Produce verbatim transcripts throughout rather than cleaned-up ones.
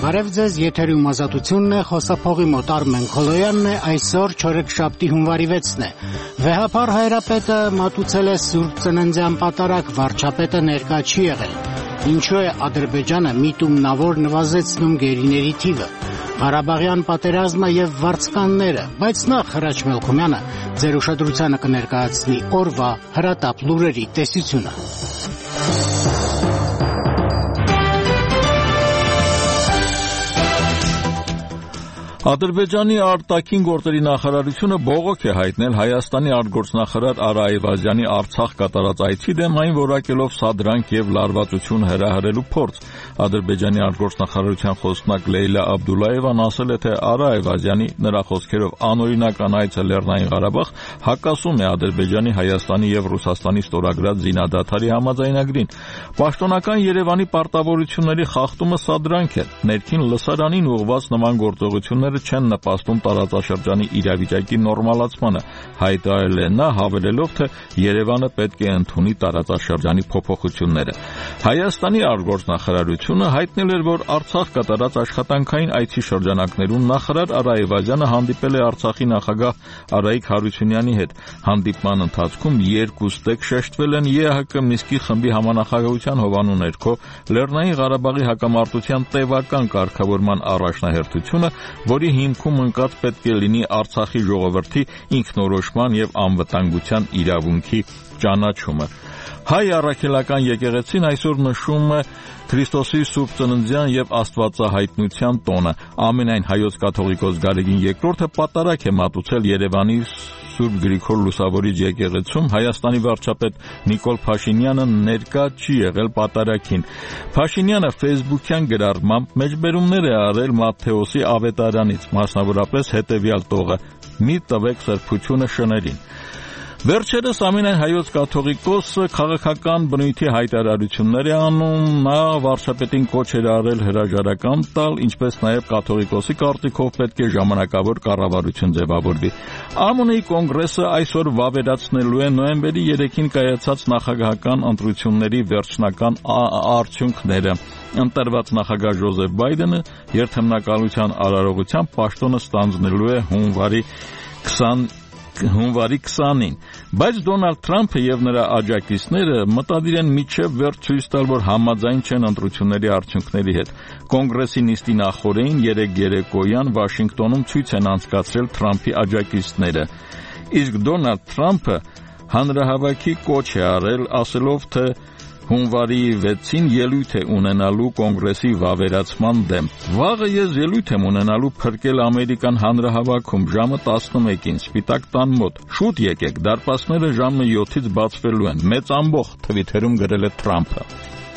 Բարև ձեզ, եթերում ազատությունն է, խոսափողի մոտ Արմեն Քոլոյանն է, այսօր չորեքշաբթի հունվարի վեցն է։ Վեհապար հայրապետը մատուցել է Սուրբ Ծննդյան պատարակ, վարչապետը ներկա չի եղել։ Ինչու է Ադրբեջանը միտումնավոր նվազեցնում գերիների թիվը, Ղարաբաղյան պատերազմը եւ վարձկանները, բայց նախ Հրաչ Մելքումյանը ձեր ուշադրությանը կներկայացնի օրվա հրատապ լուրերի տեսությունը։ Ադրբեջանի արտաքին գործերի նախարարությունը բողոք է հայտնել Հայաստանի արտգործնախարար Արա Այվազյանի Արցախ կատարած այցի դեմ, այն որակելով սադրանք եւ լարվածություն հրահրելու փորձ։ Ադրբեջանի արտգործնախարարության խոսնակ Լեյլա Աբդուլլաևան ասել է, թե Արա Այվազյանի նրա խոսքերով անօրինական այցը Լեռնային Ղարաբաղ հակասում է Ադրբեջանի, Հայաստանի եւ Ռուսաստանի ստորագրած զինադադարի համաձայնագրին։ Պաշտոնական Երևանի պարտավորությունների խախտումը սադրանք է։ Ներքին լսարանին ուղղված նման գործողությունները չեն նպաստում տարածաշրջանի իրավիճակի նորմալացմանը, հայտարարել է նա, հավելելով, թե Երևանը պետք է ընդունի տարածաշրջանի փոփոխությունները։ Հայաստանի արտգործնախարարությունը հայտնել էր, որ Արցախ կատարած աշխատանքային այցի շրջանակներում նախարար Արա Այվազյանը հանդիպել է Արցախի նախագահ Արայիկ Հարությունյանի հետ։ Հանդիպման ընթացքում երկուստեք շեշտվել են ԵԱՀԿ Մինսկի խմբի համանախագահության հովանու ներքո Լեռնային Ղարաբաղի հակամարտության տևական կարգավորման առաջնահերթությունը, որի հիմքում ընկած պետք է լինի Արցախի ժողովրդի ինքնորոշման եւ անվտանգության իրավունքի ճանաչումը։ Հայ առաքելական եկեղեցին այսօր նշում է Քրիստոսի Սուրբ Ծննդյան եւ Աստվածահայտնության տոնը։ Ամենայն հայոց կաթողիկոս Գարեգին երկրորդը պատարակ է մատուցել Երևանի Սուրբ Գրիգոր Լուսավորիչ եկեղեցում, Հայաստանի վարչապետ Նիկոլ Փաշինյանը ներկա չի եղել պատարակին։ Փաշինյանը ֆեյսբուքյան գրառմամբ մեջբերումներ է արել Մատթեոսի ավետարանից, մասնավորապես հետևյալ տողը՝ «Մի տվեք սրբությունը շներին»։ Վերջերս ամենայն հայոց կաթողիկոսը քաղաքական բնույթի հայտարարություններ է անում, նա վարչապետին կոչ էր արել հրաժարական տալ, ինչպես նաև կաթողիկոսի կարծիքով պետք է ժամանակավոր կառավարություն ձևավորվի։ ԱՄՆ-ի կոնգրեսը այսօր վավերացնելու է նոյեմբերի երեքին կայացած նախագահական ընտրությունների վերջնական արդյունքները։ Ընտրված նախագահ Ջոզեֆ Բայդենը երթմնակալության արարողության պաշտոնը ստանձնելու է հունվարի հունվարի քսանին, բայց Դոնալդ Թրամփը եւ նրա աջակիցները մտադիր են մինչեւ վերջ ցույց տալ, որ համաձայն չեն ընտրությունների արդյունքների հետ։ Կոնգրեսի նիստի նախօրեին երեկ երեկոյան Վաշինգտոնում ցույց են անցկացրել Թրամփի աջակիցները։ Իսկ Դոնալդ Թրամփը հանրահավաքի կոչ է արել, ասելով, թե հունվարի վեցին ելույթ է ունենալու կոնգրեսի վավերացման դեմ։ Վաղը ես ելույթ եմ ունենալու փրկել Ամերիկան հանրահավաքում ժամը տասնմեկին Սպիտակ տան մոտ։ Շուտ եկեք, դարպասները ժամը յոթից բացվելու են։ Մեծ ամբոխ, թվիթերում գրել է Թրամփը։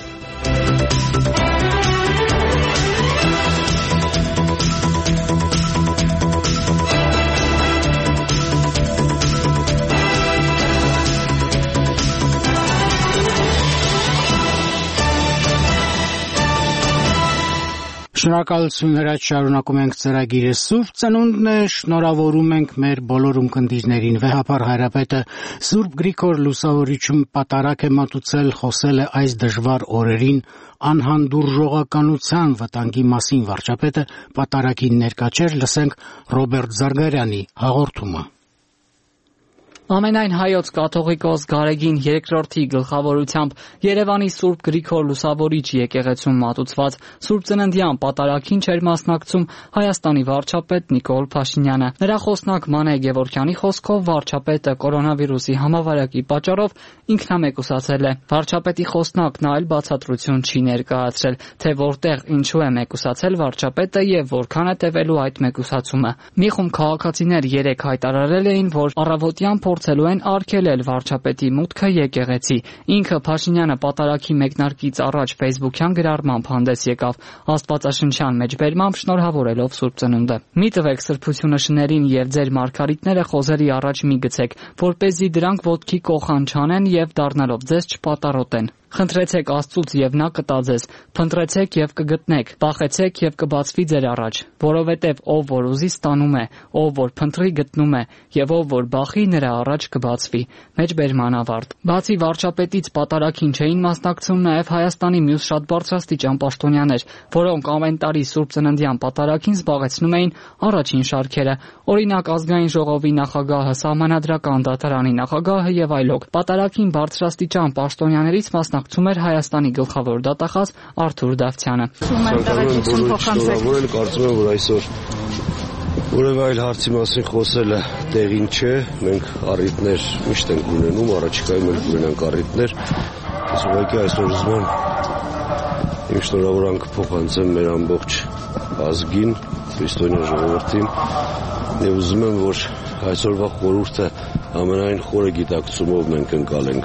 Շնորհակալություն Հրաչ, շարունակում ենք ծրագիրը։ Սուրբ Ծնունդն է, շնորհավորում ենք մեր բոլոր ունկնդիրներին։ Վեհապար հայրապետը Սուրբ Գրիգոր Լուսավորիչում պատարակ է մատուցել, խոսել է այս դժվար օրերին անհանդուրժողականության վտանգի մասին։ Վարչապետը պատարակին ներկա չէր, լսենք Ռոբերտ Զարգարյանի հաղորդումը։ Ամենայն հայոց կաթողիկոս Գարեգին երկրորդի գլխավորությամբ Երևանի Սուրբ Գրիգոր Լուսավորիչ եկեղեցում մատուցված Սուրբ Ծննդյան պատարակին չէր մասնակցում Հայաստանի վարչապետ Նիկոլ Փաշինյանը։ Նրա խոսնակ Մանե Գևորգյանի խոսքով վարչապետը կորոնավիրուսի համավարակի պատճառով ինքնամեկուսացել է։ Վարչապետի խոսնակն այլ բացատրություն չի ներկայացրել, թե որտեղ ինչու է մեկուսացել վարչապետը եւ որքան է տևելու այդ մեկուսացումը։ Մի խումբ քաղաքացիներ երեկ հայտարարել էին, որ առավոտյան փորձելու են արգելել վարչապետի մուտքը եկեղեցի։ Ինքը Փաշինյանը պատարակի մեկնարկից առաջ ֆեյսբուքյան գրառմամբ հանդես եկավ, աստվածաշնչյան մեջբերմամբ շնորհավորելով Սուրբ Ծնունդը։ Մի տվեք սրբությունը շներին եւ ձեր մարգարիտները խոզերի առաջ մի գցեք, որպեսզի դրանք ոտքի կոխան չանեն եւ դառնալով ձեզ չպատառոտեն։ Խնդրեցեք Աստծուց եւ նա կտա ձեզ, փնտրեցեք եւ կգտնեք, բախեցեք եւ կբացվի ձեր առաջ, որովհետեւ ով որ ուզի ստանում է, ով որ փնտրի գտնում է, եւ ով որ բախի նրա առաջ կբացվի։ Մեջբերման ավարտ։ Բացի վարչապետից պատարագին չէին մասնակցում նաեւ Հայաստանի մյուս շատ բարձրաստիճան պաշտոնյաներ, որոնք ամեն տարի Սուրբ Ծննդյան պատարագին զբաղեցնում էին առաջին շարքերը։ Օրինակ ազգային ժողովի նախագահը, Սահմանադրական դատարանի նախագահը եւ այլոք։ Պատարագին բարձրաստիճան պաշտոնյաներից մասնակցում էր Հայաստանի գլխավոր դատախազ Արթուր Դավթյանը։ Կարծում եմ, որ այսօր որևէ այլ հարցի մասին խոսելը տեղին չէ, մենք առիթներ միշտ ենք ունենում, առաջիկայում էլ կունենանք առիթներ, ես ուղղակի այսօր ուզում եմ իմ շնորհավորանքը փոխանցեմ մեր ամբողջ ազգին, քրիստոնյա ժողովրդին եւ ուզում եմ, որ այսօրվա խորհուրդը ամենայն խորը գիտակցումով մենք ընկալենք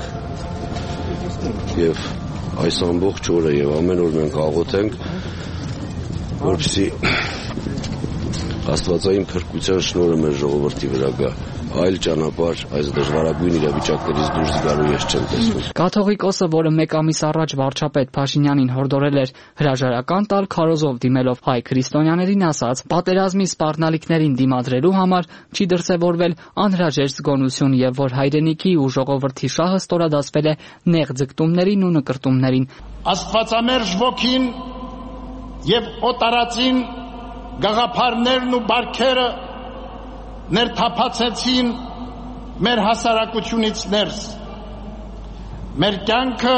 եւ այս ամբողջ օրը եւ ամեն օր մենք աղոթենք, որպեսզի Աստվածային փրկության շնորհը մեր ժողովրդի վրա գա, այլ ճանապարհ այս դժվարագույն իրավիճակներից դուրս գալու ես չեմ տեսնում։ Կաթողիկոսը, որը մեկ ամիս առաջ վարչապետ Փաշինյանին հորդորել էր հրաժարական տալ, քարոզով դիմելով հայ քրիստոնյաներին ասաց, պատերազմի սպառնալիքներին դիմադրելու համար չի դրսևորվել անհրաժեշտ զգոնություն եւ որ հայրենիքի ու ժողովրդի շահը ստորադասվել է նեղ ձգտումներին ու նկրտումներին։ Աստվածամերժ ոգին եւ օտարածին գաղափարներն ու բարքերը ներթափացեցին մեր հասարակությունից ներս։ Մեր կյանքը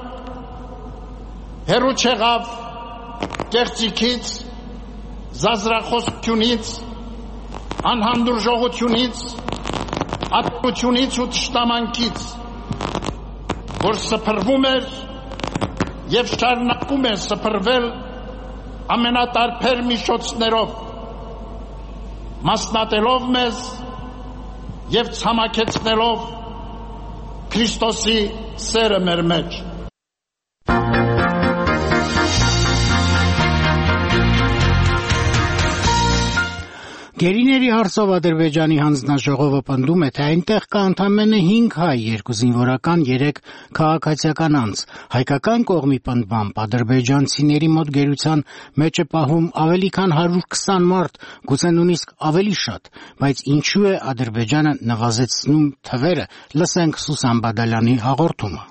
հեռու չեղավ կեղծիքից, զազրախոսությունից, անհանդուրժողությունից, ատելությունից ու թշնամանքից, որ սփռվում էր եւ շարունակում է սփռվել ամենատարբեր միջոցներով, մասնատելով մեզ եւ ցամաքեցնելով Քրիստոսի սերը մեր մեջ։ Գերիների հարցով Ադրբեջանի հանձնաժողովը պնդում է, թե այնտեղ կա ընդամենը հինգ հայ, երկու զինվորական, երեք քաղաքացիական անձ։ Հայկական կողմի պնդմամբ ադրբեջանցիների մոտ գերության մեջ է պահվում ավելի քան հարյուր քսան մարդ, գուցե նույնիսկ ավելի շատ, բայց ինչու է Ադրբեջանը նվազեցնում թվերը, լսենք Սուսան Բադալյանի հաղորդումը։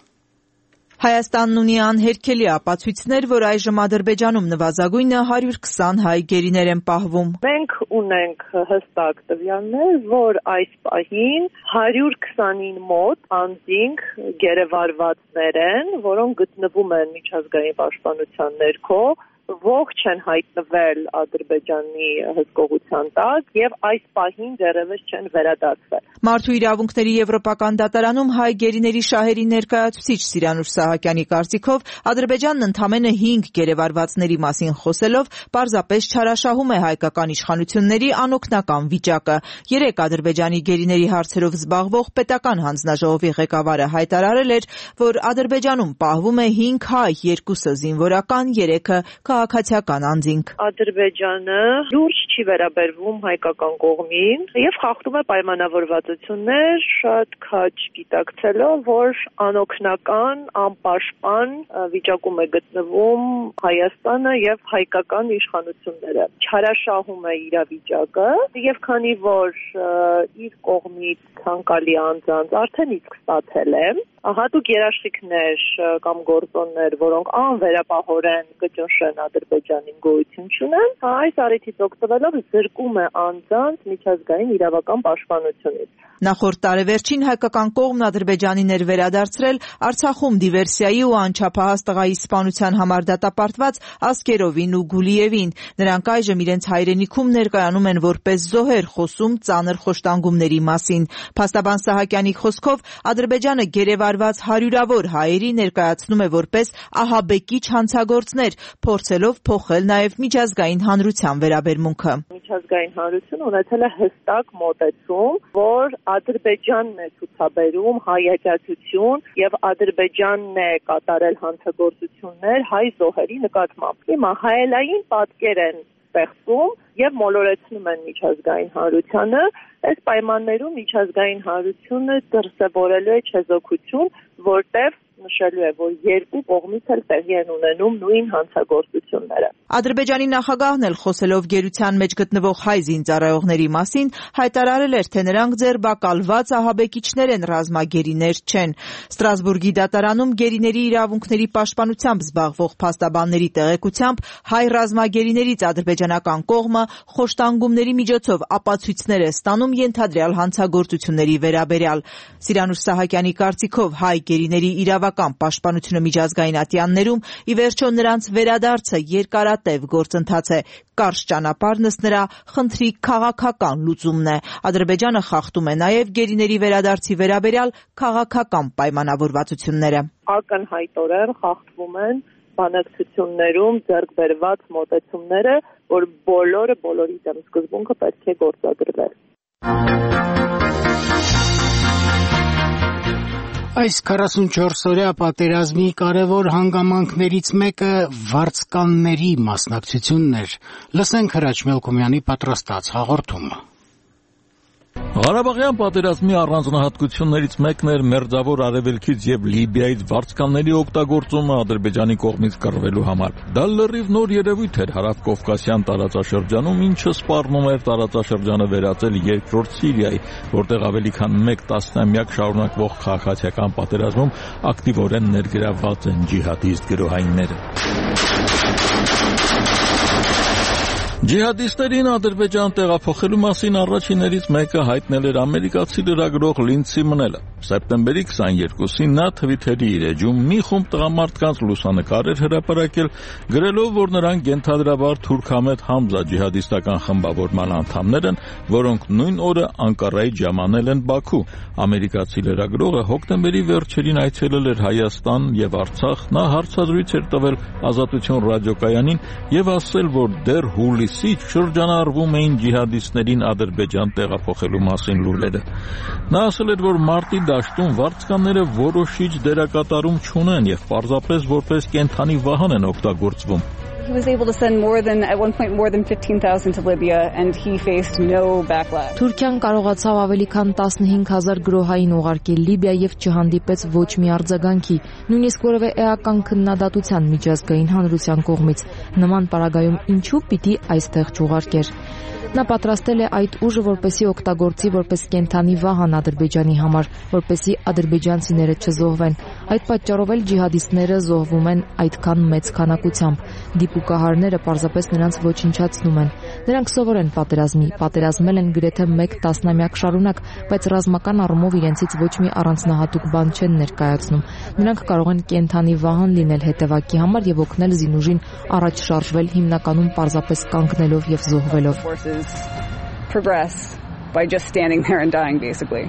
Հայաստանն ունի անհերքելի ապացույցներ, որ այժմ Ադրբեջանում նվազագույնը հարյուր քսան հայ գերիներ են պահվում։ Մենք ունենք հստակ տվյալներ, որ այս պահին հարյուր քսանին մոտ անձինք գերեվարվածներ են, որոնք գտնվում են միջազգային պաշտպանության ներքո, ողջ են հայտնվել Ադրբեջանի հսկողության տակ եւ այս պահին դեռևս չեն վերադարձվել։ Մարդու իրավունքների եվրոպական դատարանում հայ գերիների շահերի ներկայացուցիչ Սիրանուշ Սահակյանի կարծիքով Ադրբեջանն ընդամենը հինգ գերեվարվածների մասին խոսելով պարզապես չարաշահում է հայկական իշխանությունների անօգնական վիճակը։ Երեք Ադրբեջանի գերիների հարցերով զբաղվող պետական հանձնաժողովի ղեկավարը հայտարարել էր, որ Ադրբեջանում պահվում է հինգ հայ, երկուսը զինվորական, երեքը քաղաքացիական անձինք։ Ադրբեջանը լուրջ չի վերաբերվում հայկական կողմին եւ խախտում է պայմանավորվածություններ, շատ քաջ գիտակցելով, որ անօգնական, անպաշտպան վիճակում է գտնվում Հայաստանը եւ հայկական իշխանությունները։ Չարաշահում է իրավիճակը եւ քանի որ իր կողմից ցանկալի անձանց արդեն իսկ ստացել է, հատուկ երաշխիքներ կամ գործոններ, որոնք անվերապահորեն կճնշեն Ադրբեջանին գոյություն չունեն, այս առիթից օգտվելով զրկում է անձանց միջազգային իրավական պաշտպանությունից։ Նախորդ տարեվերջին հայկական կողմն Ադրբեջանին էր վերադարձրել Արցախում դիվերսիայի ու անչափահաս տղայի սպանության համար դատապարտված Ասկերովին ու Գուլիևին։ Նրանք այժմ իրենց հայրենիքում ներկայանում են որպես զոհեր, խոսում ծանր խոշտանգումների մասին։ Փաստաբան Սահակյանի խոսքով Ադրբեջանը գերեվարված հարյուրավոր հայերի ներկայացնում է որպես ահաբեկիչ հանցագործներ, փորձելով փոխել նաև միջազգային հանրության վերաբերմունքը։ Միջազգային հանրությունը ունեցել է հստակ մոտեցում, որ Ադրբեջանն է ցուցաբերում հայհայտություն եւ Ադրբեջանն է կատարել հանցագործություններ հայ զոհերի նկատմամբ։ Հիմա հայելային պատկեր են ստեղծում եւ մոլորեցնում են միջազգային հանրությանը, այս պայմաններում միջազգային հանրությունը դրսևորելու է չեզոքություն, որտեղ նշելու է, որ երկու կողմից էլ տեղի են ունենում նույն հանցագործությունները։ Ադրբեջանի նախագահն էլ խոսելով գերության մեջ գտնվող հայ զինծառայողների մասին հայտարարել էր, թե նրանք ձերբակալված ահաբեկիչներ են, ռազմագերիներ չեն։ Ստրասբուրգի դատարանում գերիների իրավունքների պաշտպանությամբ զբաղվող փաստաբանների տեղեկությամբ հայ ռազմագերիներից ադրբեջանական կողմը խոշտանգումների միջոցով ապացույցներ է ստանում ենթադրյալ հանցագործությունների վերաբերյալ։ Սիրանուշ Սահակյանի կարծիքով հայ գերիների իրավական պաշտպանությունը միջազգային ատյաններում ի վերջո նրանց վերադարձը երկարատև գործընթաց է։ Կարճ ճանապարհն ըստ նրա խնդրի քաղաքական լուծումն է։ Ադրբեջանը խախտում է նաև գերիների վերադարձի վերաբերյալ քաղաքական պայմանավորվածությունները։ Ակնհայտորեն խախտվում են բանակցություններում ձեռք բերված մոտեցումները, որ բոլորը բոլորի դեմ սկզբունքը պետք է գործադրվեր։ Այս քառասունչորս օրյա պատերազմի կարևոր հանգամանքներից մեկը վարձկանների մասնակցությունն էր։ Լսենք Հրաչ Մելքոմյանի պատրաստած հաղորդումը։ Ղարաբաղյան պատերազմի առանձնահատկություններից մեկն էր Մերձավոր Արևելքից եւ Լիբիայից վարձկանների օգտագործումը Ադրբեջանի կողմից կռվելու համար։ Դա լրիվ նոր երևույթ էր հարավկովկասյան տարածաշրջանում, ինչը սպառնում էր տարածաշրջանը վերածել երկրորդ Սիրիայի, որտեղ ավելի քան մեկ տասնամյակ շարունակվող քաղաքացիական պատերազմում ակտիվորեն ներգրավված են ջիհադիստ գրոհայինները։ Ջիհադիստերին Ադրբեջան տեղափոխելու մասին առաջիններից մեկը հայտնել էր ամերիկացի լրագրող Լինդսի Մնելը։ Սեպտեմբերի քսաներկուսին նա Թվիթերի իր էջում մի խումբ տղամարդկանց լուսանկար էր հրապարակել, գրելով, որ նրանք ենթադրաբար Թուրքամետ Համզա ջիհադիստական խմբավորման անդամներ են, որոնք նույն օրը Անկարայից ժամանել են Բաքու։ Ամերիկացի լրագրողը հոկտեմբերի վերջերին այցելել էր Հայաստան եւ Արցախ։ Նա հարցազրույց էր տվել Ազատություն ռադիոկայանին եւ ասել, որ դեռ հուլիսից շրջանառվում էին ջիհադիստներին Ադրբեջան տեղափոխելու մասին լուրերը։ Նա ասել էր, որ մարտի դաշտում վարձկանները որոշիչ դերակատարում չունեն եւ պարզապես որպես կենթանի վահան են օգտագործվում։ He was able to send more than at one point more than fifteen thousand to Libya and he faced no backlash. Թուրքիան կարողացավ ավելի քան տասնհինգ հազար գրոհային ուղարկել Լիբիա եւ չհանդիպեց ոչ մի արձագանքի, նույնիսկ որևէ էական քննադատության միջազգային հանրության կողմից։ Նման պարագայում ինչու պիտի այստեղ չուղարկեր։ Նա պատրաստել է այդ ուժը, որպեսզի օգտագործի որպես կենթանի վահան Ադրբեջանի համար, որպեսզի ադրբեջանցիները չզոհվեն։ Այդ պատճառով էլ ջիհադիստները զոհվում են այդքան մեծ քանակությամբ։ Դիպուկահարները պարզապես նրանց ոչնչացնում են։ Նրանք սովոր են պատերազմի, պատերազմել են գրեթե մեկ տասնամյակ շարունակ, բայց ռազմական առումով իրենցից ոչ մի առանձնահատուկ բան չեն ներկայացնում։ Նրանք կարող են կենթանի վահան լինել հետևակի համար եւ օգնել զինուժին առաջ շարժվել, հիմնականում պարզապես կանգնելով եւ զոհվելով։ Progress by just standing there and dying basically.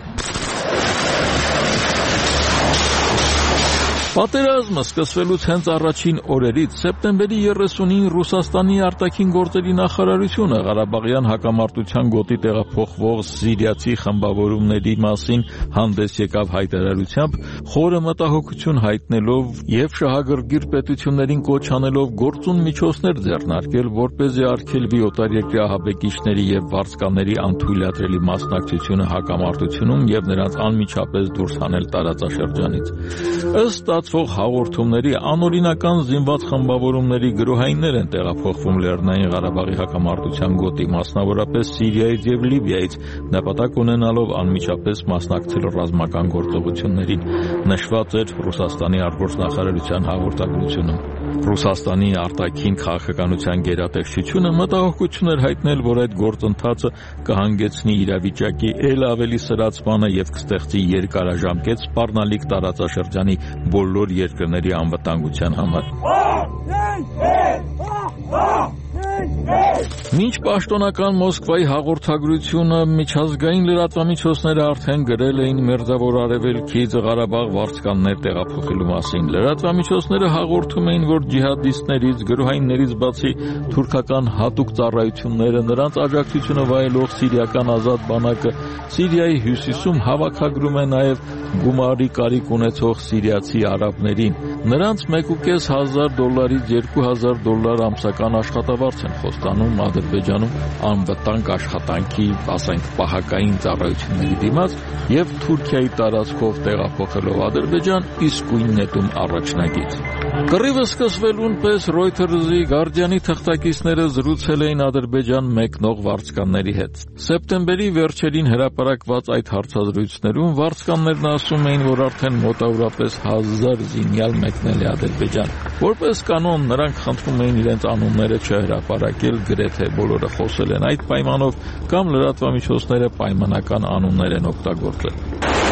Պատերազմը սկսվելուց հենց առաջին օրերից սեպտեմբերի երեսունին Ռուսաստանի արտաքին գործերի նախարարությունը Ղարաբաղյան հակամարտության գոտի տեղափոխվող սիրիացի խմբավորումների մասին հանդես եկավ հայտարարությամբ, խորը մտահոգություն հայտնելով եւ շահագրգիռ պետություններին կոչ անելով գործուն միջոցներ ձեռնարկել, որպեսզի արգելվի օտարերկրյա ահաբեկիչների եւ վարձկանների անթույլատրելի մասնակցությունը հակամարտությունում եւ նրանց անմիջապես դուրս հանել տարածաշրջանից։ Ըստ ստացվող հաղորդումների անօրինական զինված խմբավորումների գրոհայիններ են տեղափոխվում Լեռնային Ղարաբաղի հակամարտության գոտի, մասնավորապես Սիրիայից եւ Լիբիայից, նպատակ ունենալով անմիջապես մասնակցել ռազմական գործողություններին, նշված էր Ռուսաստանի արտգործնախարարության հաղորդագրությունում։ Ռուսաստանի արտաքին քաղաքականության գերատեսչությունը մտահոգություն էր հայտնել, որ այդ գործընթացը կհանգեցնի իրավիճակի ել ավելի սրացմանը եւ կստեղծի երկարաժամկետ սպառնալիք տարածաշրջանի բոլոր երկրների անվտանգության համար։ Մինչ պաշտոնական Մոսկվայի հաղորդագրությունը միջազգային լրատվամիջոցները արդեն գրել էին Մերձավոր Արևելքից Ղարաբաղ վարձկաններ տեղափոխելու մասին, լրատվամիջոցները հաղորդում էին, որ ջիհադիստներից, գրոհայիններից բացի թուրքական հատուկ ծառայությունները, նրանց աջակցությունը վայելող սիրիական ազատ բանակը Սիրիայի հյուսիսում հավաքագրում է նաև գումարի կարիք ունեցող սիրիացի արաբներին։ Նրանց մեկ ու կես հազար դոլարից երկու հազար դոլար ամսական աշխատավարձ են խոստանում Ադրբեջանում անվտանգ աշխատանքի, ասենք, պահակային ծառայությունների դիմաց եւ Թուրքիայի տարածքով տեղափոխելով Ադրբեջան իսկույն նետում առաջնագիծ։ Կռիվը սկսվելուն պես Reuters-ի Guardian-ի թղթակիցները զրուցել էին Ադրբեջան մեկնող վարձկանների հետ։ Սեպտեմբերի վերջերին հրապարակված այդ հարցազրույցներում վարձկաններն ասում էին, որ արդեն մոտավորապես հազար զինյալ մեկնել է Ադրբեջան։ Որպես կանոն նրանք խնդրում էին իրենց անունները չհրապարակել, գրեթե բոլորը խոսել են այդ պայմանով կամ լրատվամիջոցները պայմանական անուններ են օգտագործել։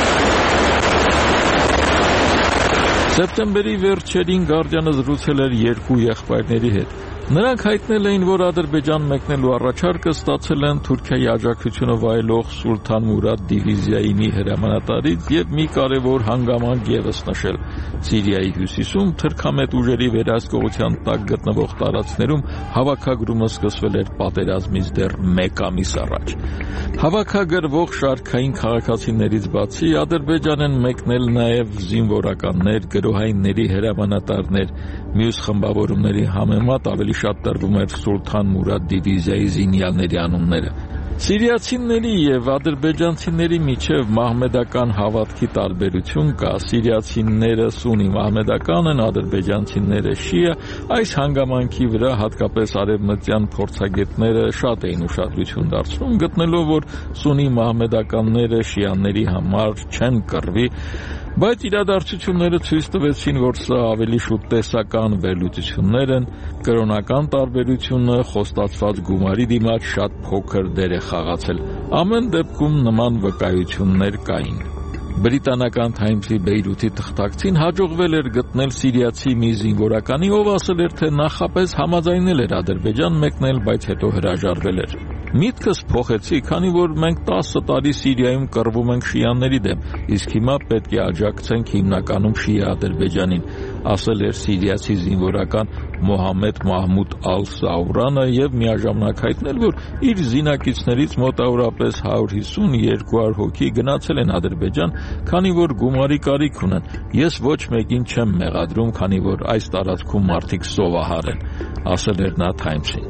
Սեպտեմբերի վերջերին Guardian-ը զրուցել էր երկու եղբայրների հետ։ Նրանք հայտնել էին, որ Ադրբեջան մեկնելու առաջարկը ստացել են Թուրքիայի աջակցությունը վայելող Սուլթան Մուրադ դիվիզիայի մի հրամանատարից եւ մի կարևոր հանգամանք եւս նշել։ Սիրիայի հյուսիսում թրքամետ ուժերի վերահսկողության տակ գտնվող տարածքներում հավաքագրումը սկսվել էր պատերազմից դեռ մեկ ամիս առաջ։ Հավաքագրվող շարքային քաղաքացիներից բացի Ադրբեջան են մեկնել նաեւ զինվորականներ, գրոհայինների հրամանատարներ, մյուս խմբավորումների համեմատ ավելի շատ տրվում էր Սուլթան Մուրադ դիվիզիայի զինյալների անունները։ Սիրիացիների եւ ադրբեջանցիների միջև մահմեդական հավատքի տարբերություն կա։ Սիրիացիները սունի մահմեդական են, ադրբեջանցիները շիա։ Այս հանգամանքի վրա հատկապես արևմտյան փորձագետները շատ էին ուշադրություն դարձնում, գտնելով, որ սունի մահմեդականները շիաների համար չեն կռվի, բայց իրադարձությունները ցույց տվեցին, որ սա ավելի շուտ տեսական վերլուծություններ են, կրոնական տարբերությունը խոստացված գումարի դիմաց շատ փոքր դեր է խաղացել։ Ամեն դեպքում նման վկայություններ կային։ Բրիտանական Times-ի Բեյրութի թղթակցին հաջողվել էր գտնել սիրիացի մի զինվորականի, ով ասել էր, թե նախապես համաձայնել էր Ադրբեջան մեկնել, բայց հետո հրաժարվել էր։ Միտքս փոխեցի, քանի որ մենք տասը տարի Սիրիայում կռվում ենք շիաների դեմ, իսկ հիմա պետք է աջակցենք հիմնականում շիա Ադրբեջանին, ասել էր սիրիացի զինվորական Մոհամմեդ Մահմուդ Ալ-Սաուրանը եւ միաժամանակ հայտնել, որ իր զինակիցներից մոտավորապես հարյուր հիսուն երկու հարյուր հոգի գնացել են Ադրբեջան, քանի որ գումարի կարիք ունեն։ Ես ոչ մեկին չեմ մեղադրում, քանի որ այս տարածքում մարդիկ սովահար են, ասել էր նա Times-ին։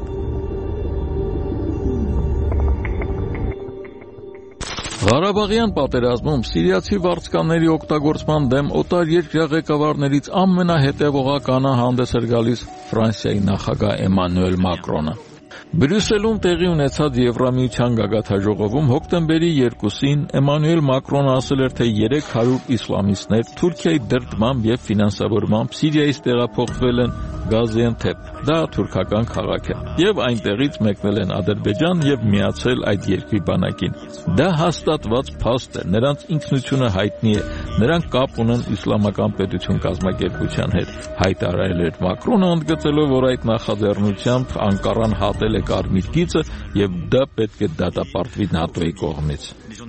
Ղարաբաղյան պատերազմում սիրիացի վարձկանների օգտագործման դեմ օտարերկրյա ղեկավարներից ամենահետևողականը հանդես էր գալիս Ֆրանսիայի նախագահ Էմանուել Մակրոնը։ Բրյուսելում տեղի ունեցած Եվրամիության գագաթնաժողովում հոկտեմբերի երկուսին Էմանուել Մակրոնը ասել էր, թե երեք հարյուր իսլամիստներ Թուրքիայի դրդմամբ եւ ֆինանսավորմամբ Սիրիայից տեղափոխվել են Գազիանթեփ, դա թուրքական քաղաք է, եւ այնտեղից մեկնել են Ադրբեջան եւ միացել այդ երկրի բանակին։ Դա հաստատված փաստ է, նրանց ինքնությունը հայտնի է, նրանք կապ ունեն իսլամական պետություն կազմակերպության հետ, հայտարարել էր Մակրոնը, ընդգծելով, որ այդ նախաձեռնությամբ Անկարան հատել է կարմիր գիծը եւ դա պետք է դատապարտվի ՆԱՏՕ-ի կողմից։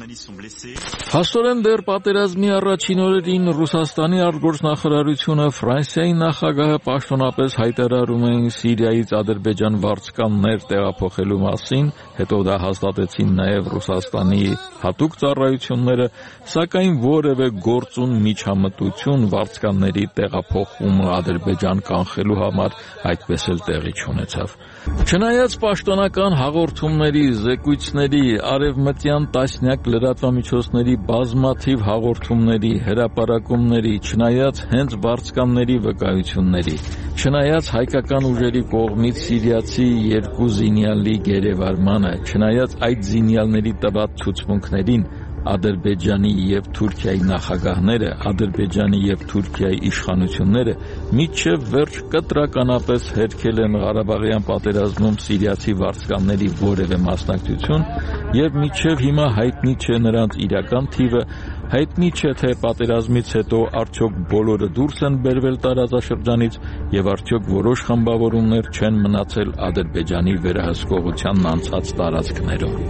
Հաստորեն դեռ պատերազմի առաջին օրերին Ռուսաստանի արտգործնախարարությունը Ֆրանսիայի նախագահը պաշտոնապես հայտարարում էին Սիրիայից Ադրբեջան վարձկաններ տեղափոխելու մասին, հետո դա հաստատեցին նաև Ռուսաստանի հատուկ ծառայությունները, սակայն որևէ գործուն միջամտություն վարձկանների տեղափոխումը Ադրբեջան կանխելու համար այդպես էլ տեղի չունեցավ։ Չնայած պաշտոնական հաղորդումների, զեկույցների, արևմտյան տասնյակ լրատվամիջոցների բազմաթիվ հաղորդումների, հրապարակումների, չնայած հենց վարձկանների վկայությունների, չնայած հայկական ուժերի կողմից սիրիացի երկու զինյալի գերեվարմանը, չնայած այդ զինյալների տված ցուցմունքներին, Ադրբեջանի եւ Թուրքիայի նախագահները, Ադրբեջանի եւ Թուրքիայի իշխանությունները մինչև վերջ կտրականապես հերքել են Ղարաբաղյան պատերազմում սիրիացի վարձկանների որևէ մասնակցություն եւ մինչև հիմա հայտնի չէ նրանց իրական թիվը, հայտնի չէ թե պատերազմից հետո արդյոք բոլորը դուրս են բերվել տարածաշրջանից եւ արդյոք որոշ խմբավորումներ չեն մնացել Ադրբեջանի վերահսկողությանն անցած տարածքներում։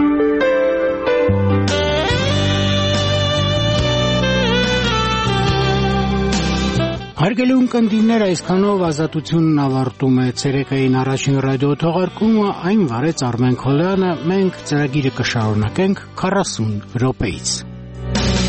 Հարգելի ունկնդիրներ, այսքանով Ազատությունն ավարտում է ցերեկային առաջին ռադիո թողարկումը, այն վարեց Արմեն Քոլյանը, մենք ծրագիրը կշարունակենք քառասուն րոպեից։